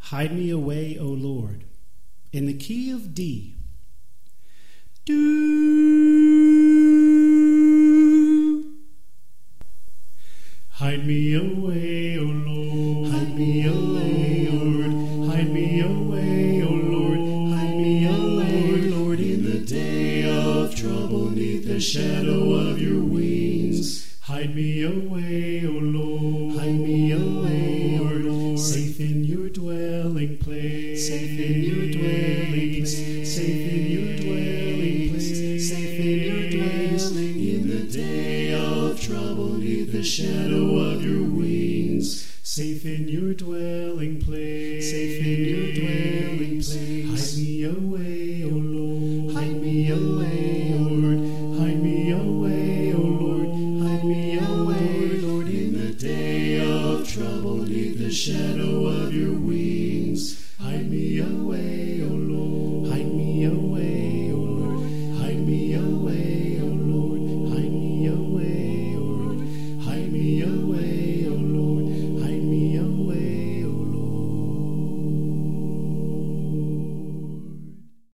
Hide me away, O Lord, in the key of D. Do. Hide me away, O Lord. Hide me away, Lord. Hide me away, O Lord. Hide me away, Lord, in the day of trouble, neath the shadow of your wings. Hide me away, O Lord. Hide me away, O Lord. Safe in your dwelling place. Safe in your dwelling place. Safe in your dwelling place. Safe in your dwelling in the day of trouble, neath the shadow of your wings. Safe in your dwelling place. Safe in your dwelling place.